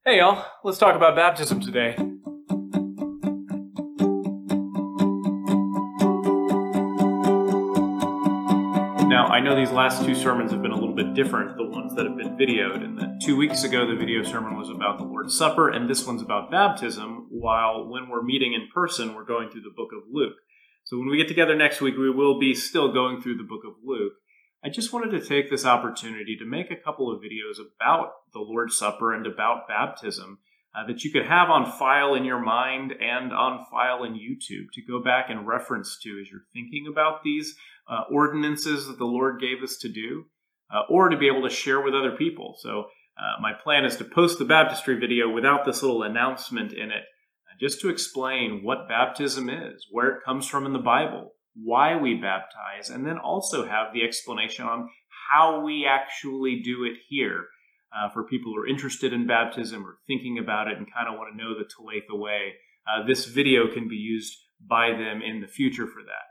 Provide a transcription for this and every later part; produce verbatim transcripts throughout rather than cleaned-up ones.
Hey y'all, let's talk about baptism today. Now, I know these last two sermons have been a little bit different, the ones that have been videoed, and that two weeks ago the video sermon was about the Lord's Supper, and this one's about baptism, while when we're meeting in person, we're going through the book of Luke. So when we get together next week, we will be still going through the book of Luke. I just wanted to take this opportunity to make a couple of videos about the Lord's Supper and about baptism uh, that you could have on file in your mind and on file in YouTube to go back and reference to as you're thinking about these uh, ordinances that the Lord gave us to do, uh, or to be able to share with other people. So uh, my plan is to post the baptistry video without this little announcement in it, uh, just to explain what baptism is, where it comes from in the Bible, why we baptize, and then also have the explanation on how we actually do it here uh, for people who are interested in baptism or thinking about it and kind of want to know the Talitha way. Uh, this video can be used by them in the future for that.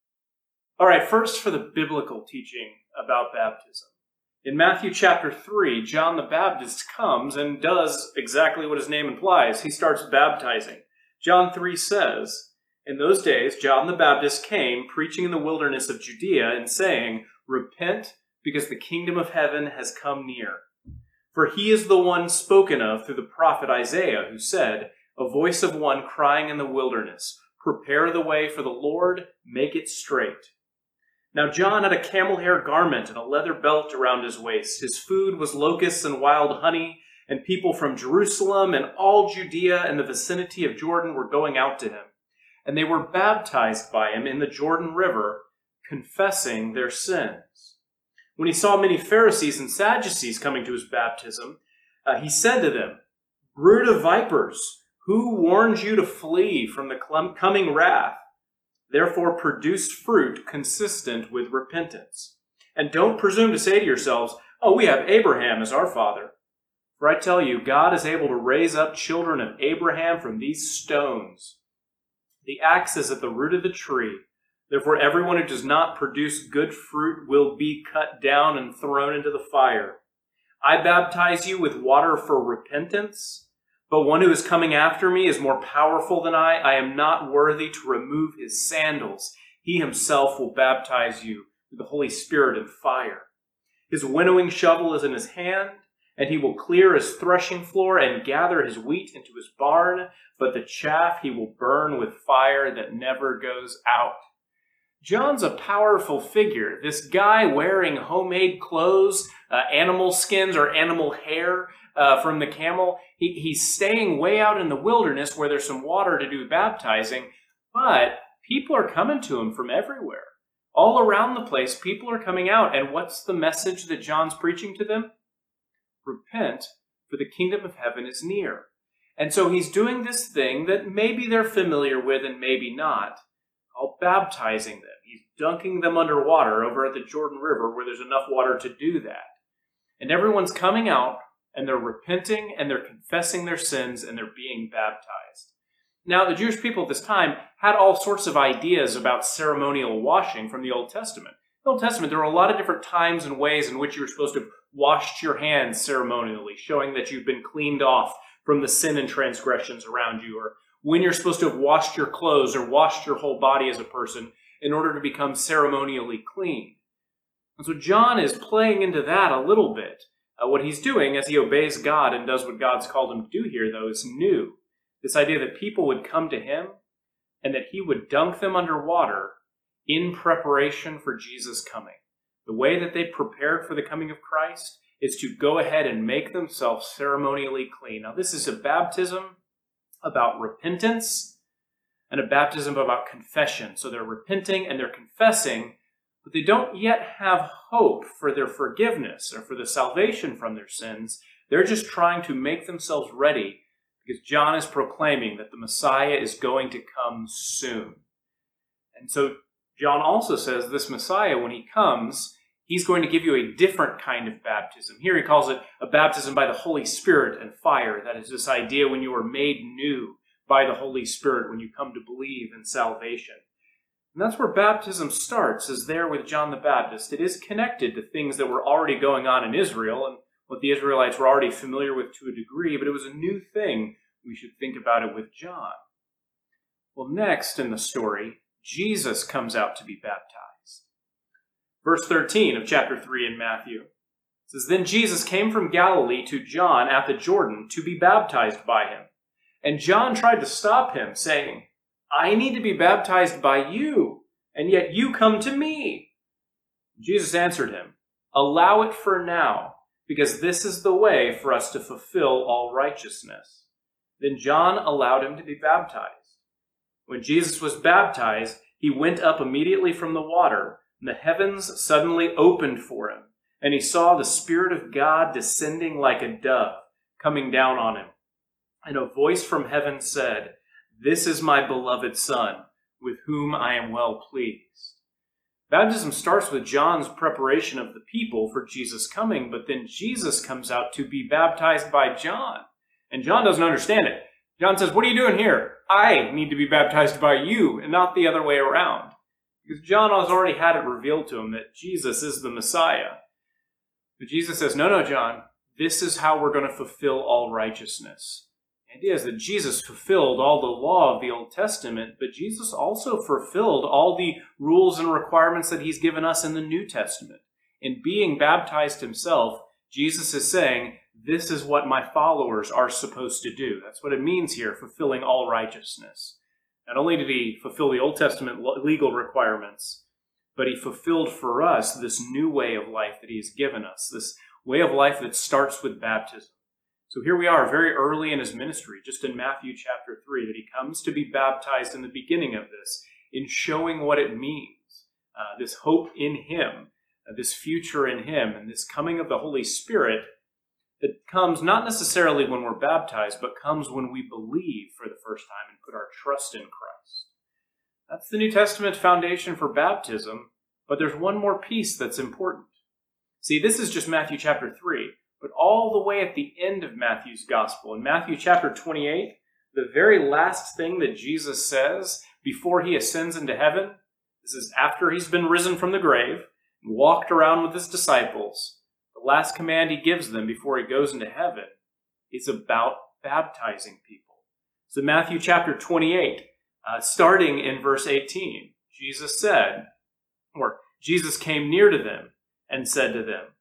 All right, first for the biblical teaching about baptism. In Matthew chapter three, John the Baptist comes and does exactly what his name implies. He starts baptizing. John three says, "In those days, John the Baptist came, preaching in the wilderness of Judea and saying, 'Repent, because the kingdom of heaven has come near.' For he is the one spoken of through the prophet Isaiah, who said, 'A voice of one crying in the wilderness, prepare the way for the Lord, make it straight.' Now John had a camel hair garment and a leather belt around his waist. His food was locusts and wild honey, and people from Jerusalem and all Judea and the vicinity of Jordan were going out to him. And they were baptized by him in the Jordan River, confessing their sins. When he saw many Pharisees and Sadducees coming to his baptism, uh, he said to them, 'Brood of vipers, who warned you to flee from the coming wrath? Therefore produce fruit consistent with repentance. And don't presume to say to yourselves, "Oh, we have Abraham as our father." For I tell you, God is able to raise up children of Abraham from these stones. The axe is at the root of the tree. Therefore, everyone who does not produce good fruit will be cut down and thrown into the fire. I baptize you with water for repentance, but one who is coming after me is more powerful than I. I am not worthy to remove his sandals. He himself will baptize you with the Holy Spirit and fire. His winnowing shovel is in his hand, and he will clear his threshing floor and gather his wheat into his barn, but the chaff he will burn with fire that never goes out." John's a powerful figure. This guy wearing homemade clothes, uh, animal skins or animal hair uh, from the camel. He, he's staying way out in the wilderness where there's some water to do baptizing, but people are coming to him from everywhere. All around the place, people are coming out. And what's the message that John's preaching to them? Repent, for the kingdom of heaven is near. And so he's doing this thing that maybe they're familiar with and maybe not, called baptizing them. He's dunking them underwater over at the Jordan River where there's enough water to do that. And everyone's coming out, and they're repenting, and they're confessing their sins, and they're being baptized. Now, the Jewish people at this time had all sorts of ideas about ceremonial washing from the Old Testament. In the Old Testament, there were a lot of different times and ways in which you were supposed to wash your hands ceremonially, showing that you've been cleaned off from the sin and transgressions around you, or when you're supposed to have washed your clothes or washed your whole body as a person in order to become ceremonially clean. And so John is playing into that a little bit. Uh, what he's doing as he obeys God and does what God's called him to do here, though, is new. This idea that people would come to him and that he would dunk them underwater in preparation for Jesus' coming. The way that they prepared for the coming of Christ is to go ahead and make themselves ceremonially clean. Now, this is a baptism about repentance and a baptism about confession. So they're repenting and they're confessing, but they don't yet have hope for their forgiveness or for the salvation from their sins. They're just trying to make themselves ready because John is proclaiming that the Messiah is going to come soon. And so John also says this Messiah, when he comes, he's going to give you a different kind of baptism. Here he calls it a baptism by the Holy Spirit and fire. That is this idea when you are made new by the Holy Spirit, when you come to believe in salvation. And that's where baptism starts, is there with John the Baptist. It is connected to things that were already going on in Israel, and what the Israelites were already familiar with to a degree, but it was a new thing. We should think about it with John. Well, next in the story, Jesus comes out to be baptized. Verse thirteen of chapter three in Matthew says, "Then Jesus came from Galilee to John at the Jordan to be baptized by him. And John tried to stop him, saying, 'I need to be baptized by you, and yet you come to me.' Jesus answered him, 'Allow it for now, because this is the way for us to fulfill all righteousness.' Then John allowed him to be baptized. When Jesus was baptized, he went up immediately from the water, and the heavens suddenly opened for him, and he saw the Spirit of God descending like a dove, coming down on him. And a voice from heaven said, 'This is my beloved Son, with whom I am well pleased.'" Baptism starts with John's preparation of the people for Jesus' coming, but then Jesus comes out to be baptized by John. And John doesn't understand it. John says, "What are you doing here? I need to be baptized by you, and not the other way around." Because John has already had it revealed to him that Jesus is the Messiah. But Jesus says, "No, no, John, this is how we're going to fulfill all righteousness." The idea is that Jesus fulfilled all the law of the Old Testament, but Jesus also fulfilled all the rules and requirements that he's given us in the New Testament. In being baptized himself, Jesus is saying, this is what my followers are supposed to do. That's what it means here, fulfilling all righteousness. Not only did he fulfill the Old Testament legal requirements, but he fulfilled for us this new way of life that he has given us, this way of life that starts with baptism. So here we are, very early in his ministry, just in Matthew chapter three, that he comes to be baptized in the beginning of this, in showing what it means, uh, this hope in him, uh, this future in him, and this coming of the Holy Spirit that comes not necessarily when we're baptized, but comes when we believe for the first time and put our trust in Christ. That's the New Testament foundation for baptism, but there's one more piece that's important. See, this is just Matthew chapter three, but all the way at the end of Matthew's gospel, in Matthew chapter twenty-eight, the very last thing that Jesus says before he ascends into heaven, this is after he's been risen from the grave and walked around with his disciples. The last command he gives them before he goes into heaven is about baptizing people. So Matthew chapter twenty-eight, uh, starting in verse eighteen, Jesus said, or Jesus came near to them and said to them,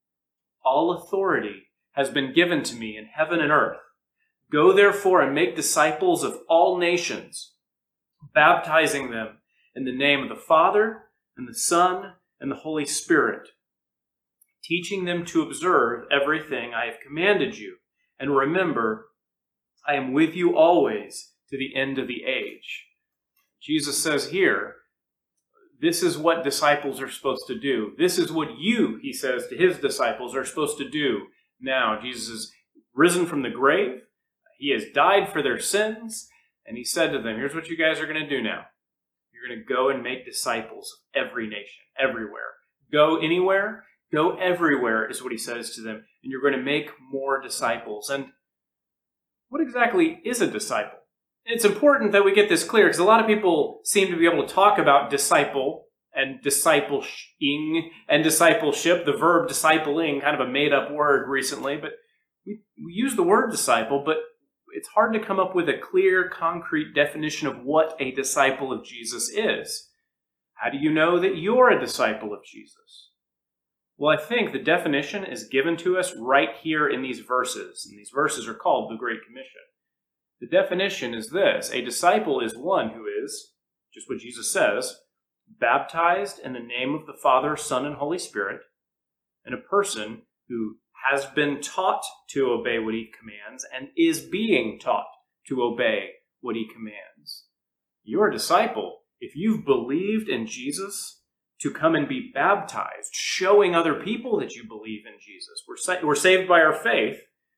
"All authority has been given to me in heaven and earth. Go therefore and make disciples of all nations, baptizing them in the name of the Father and the Son and the Holy Spirit, teaching them to observe everything I have commanded you. And remember, I am with you always to the end of the age." Jesus says here, this is what disciples are supposed to do. This is what you, he says to his disciples, are supposed to do now. Jesus is risen from the grave. He has died for their sins. And he said to them, here's what you guys are going to do now. You're going to go and make disciples of every nation, everywhere. Go anywhere. Go everywhere is what he says to them, and you're going to make more disciples. And what exactly is a disciple? It's important that we get this clear, because a lot of people seem to be able to talk about disciple and discipling and discipleship, the verb discipling, kind of a made-up word recently, but we, we use the word disciple, but it's hard to come up with a clear, concrete definition of what a disciple of Jesus is. How do you know that you're a disciple of Jesus? Well, I think the definition is given to us right here in these verses, and these verses are called the Great Commission. The definition is this: a disciple is one who is, just what Jesus says, baptized in the name of the Father, Son, and Holy Spirit, and a person who has been taught to obey what he commands and is being taught to obey what he commands. You're a disciple if you've believed in Jesus to come and be baptized, showing other people that you believe in Jesus. We're, sa- we're saved by our faith,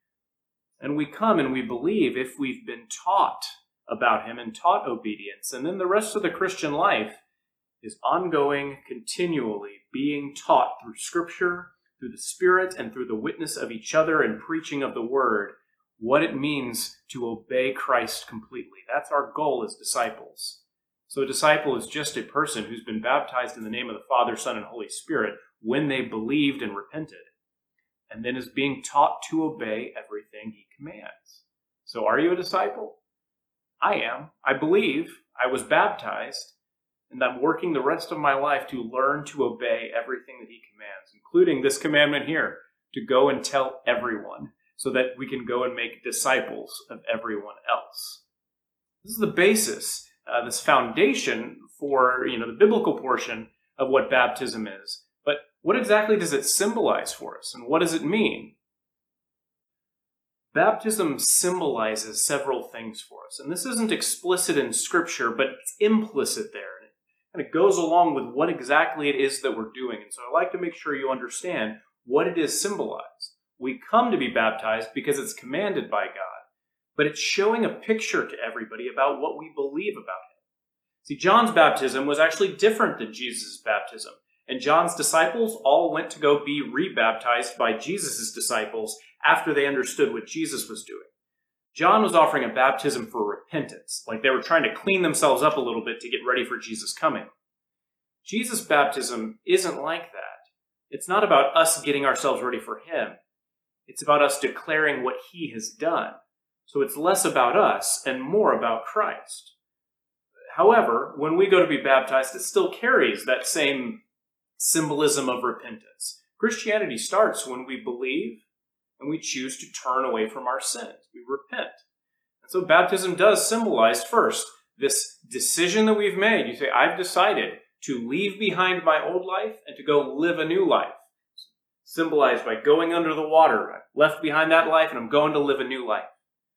and we come and we believe if we've been taught about him and taught obedience. And then the rest of the Christian life is ongoing, continually being taught through Scripture, through the Spirit, and through the witness of each other and preaching of the Word, what it means to obey Christ completely. That's our goal as disciples. So a disciple is just a person who's been baptized in the name of the Father, Son, and Holy Spirit when they believed and repented. and then is being taught to obey everything he commands. So are you a disciple? I am. I believe. I was baptized, and I'm working the rest of my life to learn to obey everything that he commands, including this commandment here, to go and tell everyone, so that we can go and make disciples of everyone else. This is the basis, uh, this foundation for, you know, the biblical portion of what baptism is. But what exactly does it symbolize for us, and what does it mean? Baptism symbolizes several things for us, and this isn't explicit in Scripture, but it's implicit there, and it kind of goes along with what exactly it is that we're doing. And so I like to make sure you understand what it is symbolized. We come to be baptized because it's commanded by God, but it's showing a picture to everybody about what we believe about him. See, John's baptism was actually different than Jesus' baptism, and John's disciples all went to go be rebaptized by Jesus' disciples after they understood what Jesus was doing. John was offering a baptism for repentance, like they were trying to clean themselves up a little bit to get ready for Jesus' coming. Jesus' baptism isn't like that. It's not about us getting ourselves ready for him. It's about us declaring what he has done. So it's less about us and more about Christ. However, when we go to be baptized, it still carries that same symbolism of repentance. Christianity starts when we believe and we choose to turn away from our sins. We repent. And so baptism does symbolize, first, this decision that we've made. You say, I've decided to leave behind my old life and to go live a new life. Symbolized by going under the water. I've left behind that life and I'm going to live a new life.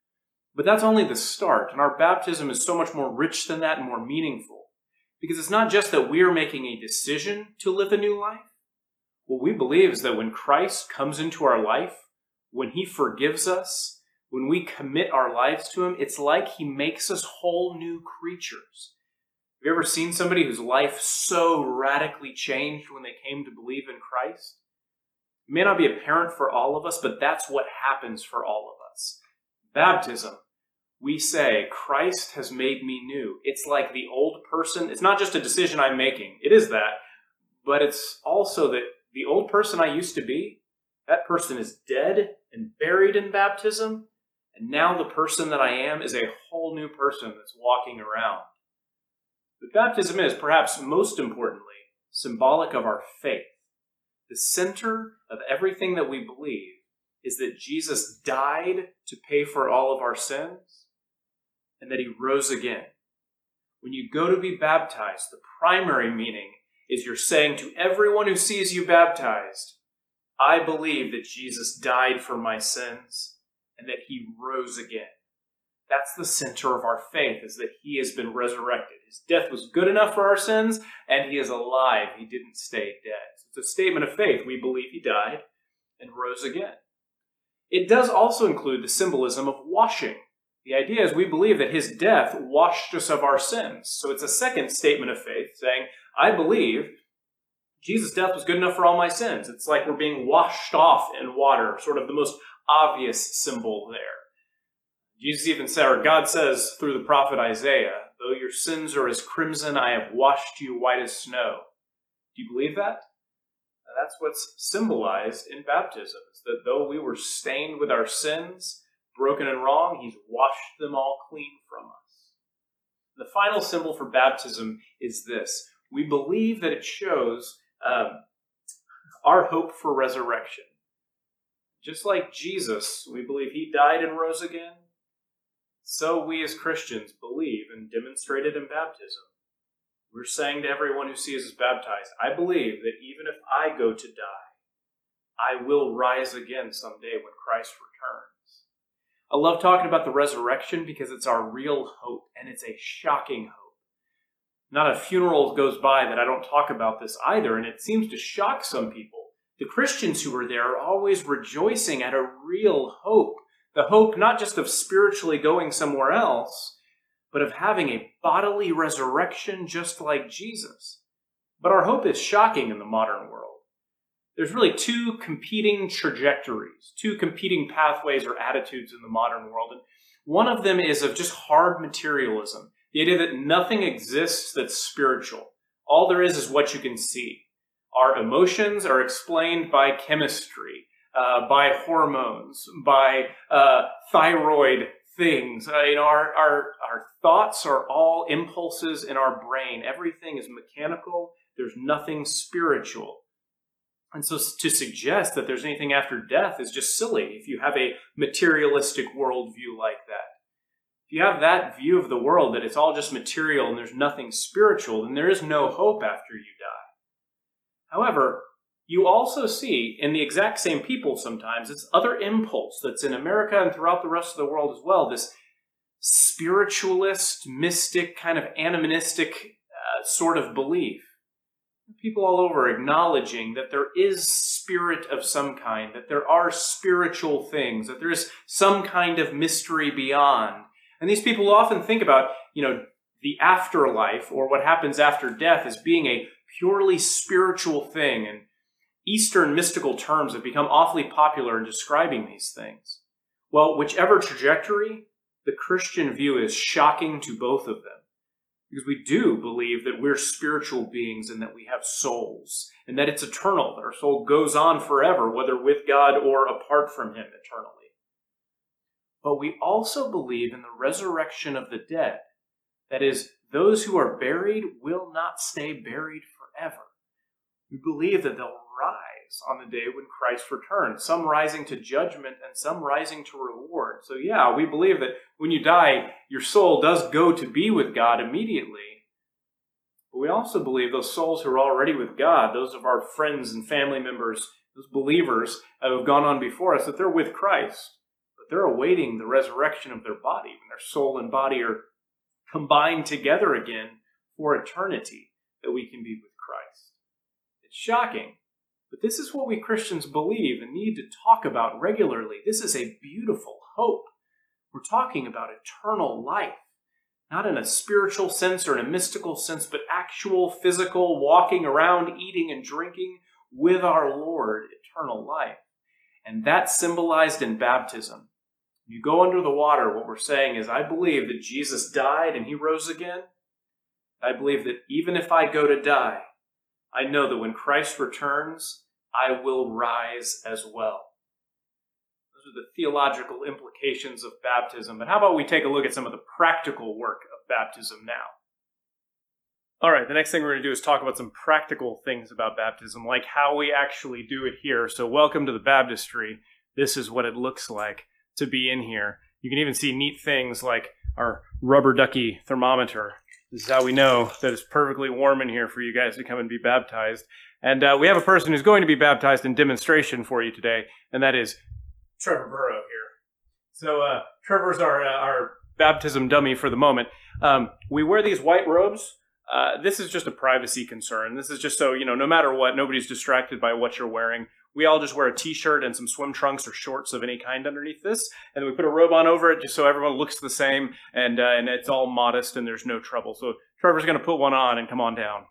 But that's only the start, and our baptism is so much more rich than that and more meaningful. Because it's not just that we're making a decision to live a new life. What we believe is that when Christ comes into our life, when he forgives us, when we commit our lives to him, it's like he makes us whole new creatures. Have you ever seen somebody whose life so radically changed when they came to believe in Christ? It may not be apparent for all of us, but that's what happens for all of us. Baptism, we say, Christ has made me new. It's like the old person. It's not just a decision I'm making. It is that. But it's also that the old person I used to be, that person is dead and buried in baptism. And now the person that I am is a whole new person that's walking around. But baptism is, perhaps most importantly, symbolic of our faith. The center of everything that we believe is that Jesus died to pay for all of our sins and that he rose again. When you go to be baptized, the primary meaning is you're saying to everyone who sees you baptized, I believe that Jesus died for my sins and that he rose again. That's the center of our faith, is that he has been resurrected. His death was good enough for our sins, and he is alive. He didn't stay dead. So it's a statement of faith. We believe he died and rose again. It does also include the symbolism of washing. The idea is we believe that his death washed us of our sins. So it's a second statement of faith, saying, I believe Jesus' death was good enough for all my sins. It's like we're being washed off in water, sort of the most obvious symbol there. Jesus even said, or God says through the prophet Isaiah, though your sins are as crimson, I have washed you white as snow. Do you believe that? Now, that's what's symbolized in baptism, is that though we were stained with our sins, broken and wrong, he's washed them all clean from us. The final symbol for baptism is this. We believe that it shows um, our hope for resurrection. Just like Jesus, we believe he died and rose again. So we as Christians believe and demonstrate it in baptism. We're saying to everyone who sees us baptized, I believe that even if I go to die, I will rise again someday when Christ returns. I love talking about the resurrection because it's our real hope, and it's a shocking hope. Not a funeral goes by that I don't talk about this either, and it seems to shock some people. The Christians who are there are always rejoicing at a real hope. The hope not just of spiritually going somewhere else, but of having a bodily resurrection just like Jesus. But our hope is shocking in the modern world. There's really two competing trajectories, two competing pathways or attitudes in the modern world. And one of them is of just hard materialism, the idea that nothing exists that's spiritual. All there is is what you can see. Our emotions are explained by chemistry. uh, by hormones, by uh, thyroid things. Uh, you know, our, our, our thoughts are all impulses in our brain. Everything is mechanical. There's nothing spiritual. And so to suggest that there's anything after death is just silly if you have a materialistic worldview like that. If you have that view of the world, that it's all just material and there's nothing spiritual, then there is no hope after you die. However, you also see in the exact same people sometimes, this other impulse that's in America and throughout the rest of the world as well, this spiritualist, mystic, kind of animistic uh, sort of belief. People all over acknowledging that there is spirit of some kind, that there are spiritual things, that there is some kind of mystery beyond. And these people often think about, you know, the afterlife or what happens after death as being a purely spiritual thing. And Eastern mystical terms have become awfully popular in describing these things. Well, whichever trajectory, the Christian view is shocking to both of them. Because we do believe that we're spiritual beings and that we have souls, and that it's eternal, that our soul goes on forever, whether with God or apart from Him eternally. But we also believe in the resurrection of the dead. That is, those who are buried will not stay buried forever. We believe that they'll rise on the day when Christ returns, some rising to judgment and some rising to reward. So yeah, we believe that when you die, your soul does go to be with God immediately. But we also believe those souls who are already with God, those of our friends and family members, those believers who have gone on before us, that they're with Christ. But they're awaiting the resurrection of their body, when their soul and body are combined together again for eternity, that we can be with Christ. It's shocking, but this is what we Christians believe and need to talk about regularly. This is a beautiful hope. We're talking about eternal life, not in a spiritual sense or in a mystical sense, but actual physical walking around, eating and drinking with our Lord, eternal life. And that's symbolized in baptism. You go under the water, what we're saying is, I believe that Jesus died and He rose again. I believe that even if I go to die, I know that when Christ returns, I will rise as well. Those are the theological implications of baptism. But how about we take a look at some of the practical work of baptism now? All right, the next thing we're going to do is talk about some practical things about baptism, like how we actually do it here. So welcome to the baptistry. This is what it looks like to be in here. You can even see neat things like our rubber ducky thermometer. This is how we know that it's perfectly warm in here for you guys to come and be baptized. And uh, we have a person who's going to be baptized in demonstration for you today, and that is Trevor Burrow here. So uh, Trevor's our, uh, our baptism dummy for the moment. Um, we wear these white robes. Uh, this is just a privacy concern. This is just so, you know, no matter what, nobody's distracted by what you're wearing. We all just wear a t-shirt and some swim trunks or shorts of any kind underneath this, and then we put a robe on over it just so everyone looks the same, and uh, and it's all modest and there's no trouble. So Trevor's going to put one on and come on down.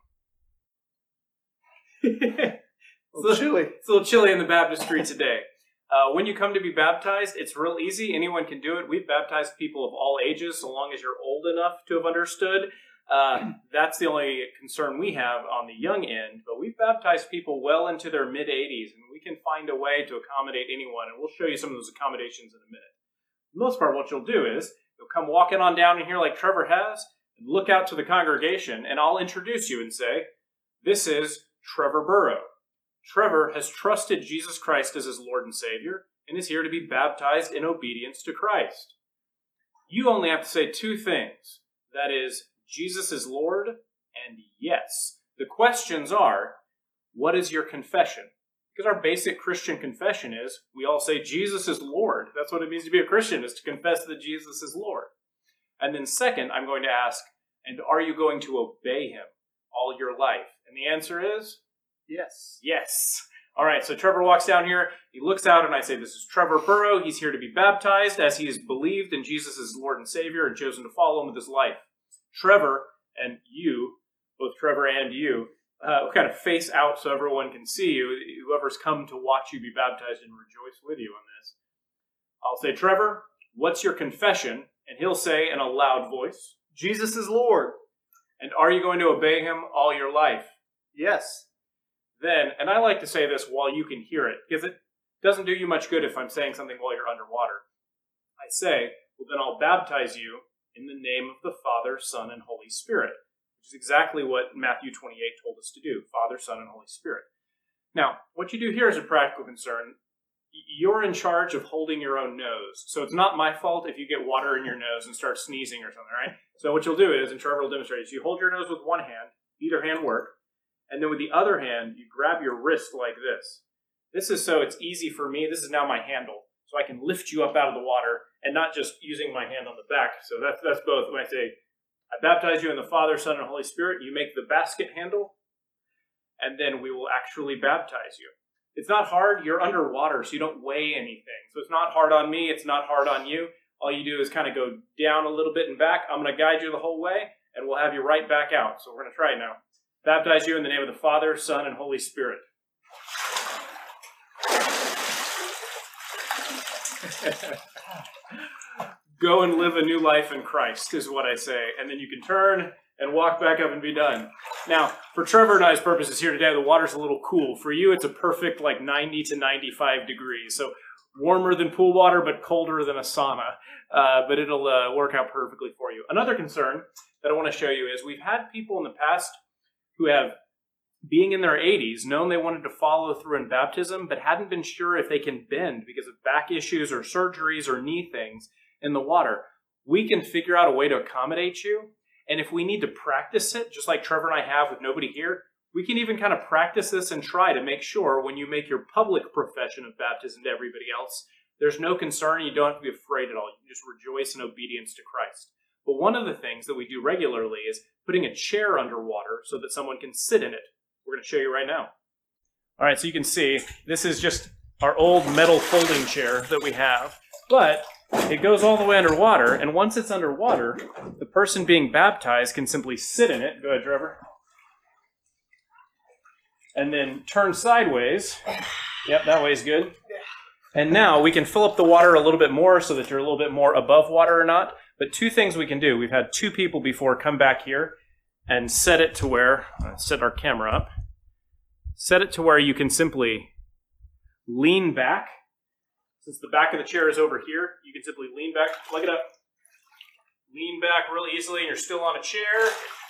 It's a little chilly. It's a little chilly in the baptistry today. Uh, when you come to be baptized, it's real easy. Anyone can do it. We've baptized people of all ages, so long as you're old enough to have understood. Uh, that's the only concern we have on the young end, but we've baptized people well into their mid-eighties, and we can find a way to accommodate anyone, and we'll show you some of those accommodations in a minute. For the most part, what you'll do is, you'll come walking on down in here like Trevor has, and look out to the congregation, and I'll introduce you and say, this is Trevor Burrow. Trevor has trusted Jesus Christ as his Lord and Savior, and is here to be baptized in obedience to Christ. You only have to say two things. That is, Jesus is Lord, and yes. The questions are, what is your confession? Because our basic Christian confession is, we all say Jesus is Lord. That's what it means to be a Christian, is to confess that Jesus is Lord. And then second, I'm going to ask, and are you going to obey Him all your life? And the answer is, yes. Yes. All right, so Trevor walks down here, he looks out, and I say, this is Trevor Burrow. He's here to be baptized as he has believed in Jesus as Lord and Savior and chosen to follow Him with his life. Trevor and you, both Trevor and you, uh, kind of face out so everyone can see you, whoever's come to watch you be baptized, and rejoice with you on this. I'll say, Trevor, what's your confession? And he'll say in a loud voice, Jesus is Lord. And are you going to obey Him all your life? Yes. Then, and I like to say this while you can hear it, because it doesn't do you much good if I'm saying something while you're underwater. I say, well, then I'll baptize you in the name of the Father, Son, and Holy Spirit, which is exactly what Matthew twenty-eight told us to do, Father, Son, and Holy Spirit. Now, what you do here is a practical concern. You're in charge of holding your own nose, so it's not my fault if you get water in your nose and start sneezing or something, right? So what you'll do is, and Trevor will demonstrate, is you hold your nose with one hand, either hand work, and then with the other hand, you grab your wrist like this. This is so it's easy for me. This is now my handle, so I can lift you up out of the water and not just using my hand on the back. So that's, that's both. When I say, I baptize you in the Father, Son, and Holy Spirit, you make the basket handle, and then we will actually baptize you. It's not hard. You're underwater, so you don't weigh anything. So it's not hard on me. It's not hard on you. All you do is kind of go down a little bit and back. I'm going to guide you the whole way, and we'll have you right back out. So we're going to try it now. Baptize you in the name of the Father, Son, and Holy Spirit. Go and live a new life in Christ, is what I say. And then you can turn and walk back up and be done. Now, for Trevor and I's purposes here today, the water's a little cool. For you, it's a perfect like ninety to ninety-five degrees. So warmer than pool water, but colder than a sauna. Uh, but it'll uh, work out perfectly for you. Another concern that I want to show you is we've had people in the past who have, being in their eighties, known they wanted to follow through in baptism, but hadn't been sure if they can bend because of back issues or surgeries or knee things in the water. We can figure out a way to accommodate you. And if we need to practice it, just like Trevor and I have with nobody here, we can even kind of practice this and try to make sure when you make your public profession of baptism to everybody else, there's no concern. You don't have to be afraid at all. You can just rejoice in obedience to Christ. But one of the things that we do regularly is putting a chair underwater so that someone can sit in it. We're going to show you right now. All right, so you can see this is just our old metal folding chair that we have, but it goes all the way underwater, and once it's underwater, the person being baptized can simply sit in it. Go ahead, Trevor. And then turn sideways. Yep, that way is good. And now we can fill up the water a little bit more so that you're a little bit more above water or not. But two things we can do. We've had two people before come back here and set it to where, let's set our camera up, set it to where you can simply lean back. Since the back of the chair is over here, you can simply lean back, plug it up, lean back real easily, and you're still on a chair.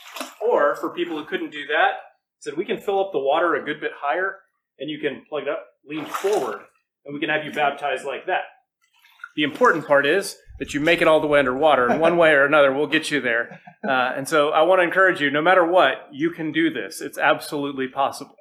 Or for people who couldn't do that, said we can fill up the water a good bit higher, and you can plug it up, lean forward, and we can have you baptized like that. The important part is that you make it all the way underwater, and one way or another, we'll get you there. Uh, and so I want to encourage you, no matter what, you can do this. It's absolutely possible.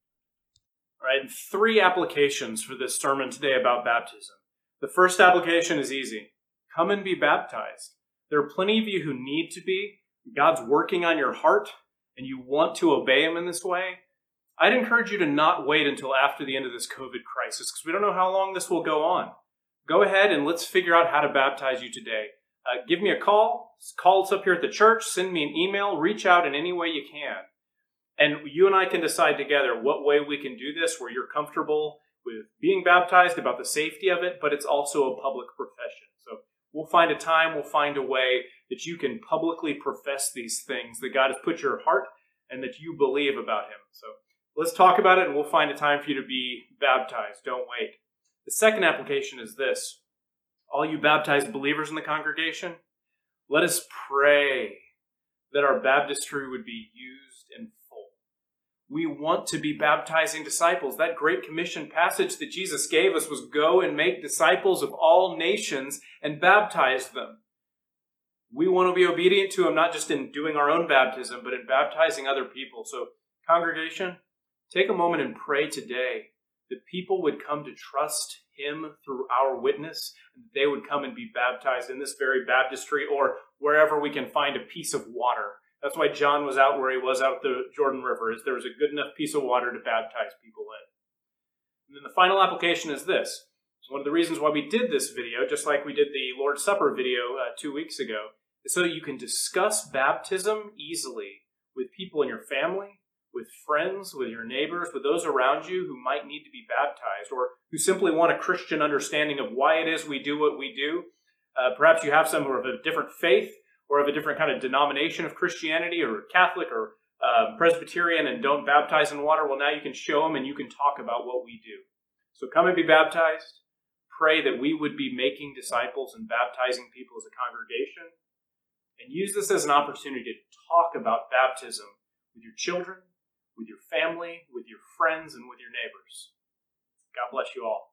All right, three applications for this sermon today about baptism. The first application is easy. Come and be baptized. There are plenty of you who need to be. God's working on your heart, and you want to obey him in this way. I'd encourage you to not wait until after the end of this COVID crisis, because we don't know how long this will go on. Go ahead and let's figure out how to baptize you today. Uh, give me a call. Call us up here at the church. Send me an email. Reach out in any way you can. And you and I can decide together what way we can do this where you're comfortable with being baptized, about the safety of it, but it's also a public profession. So we'll find a time, we'll find a way that you can publicly profess these things that God has put in your heart and that you believe about him. So let's talk about it and we'll find a time for you to be baptized. Don't wait. The second application is this. All you baptized believers in the congregation, let us pray that our baptistry would be used in full. We want to be baptizing disciples. That Great Commission passage that Jesus gave us was go and make disciples of all nations and baptize them. We want to be obedient to him, not just in doing our own baptism, but in baptizing other people. So, congregation, take a moment and pray today that people would come to trust him through our witness, and that they would come and be baptized in this very baptistry or wherever we can find a piece of water. That's why John was out where he was out at the Jordan River, is there was a good enough piece of water to baptize people in. And then the final application is this. So one of the reasons why we did this video, just like we did the Lord's Supper video uh, two weeks ago, is so that you can discuss baptism easily with people in your family, with friends, with your neighbors, with those around you who might need to be baptized or who simply want a Christian understanding of why it is we do what we do. Uh, perhaps you have some who are of a different faith or of a different kind of denomination of Christianity or Catholic or uh, Presbyterian and don't baptize in water. Well, now you can show them and you can talk about what we do. So come and be baptized. Pray that we would be making disciples and baptizing people as a congregation. And use this as an opportunity to talk about baptism with your children, with your family, with your friends, and with your neighbors. God bless you all.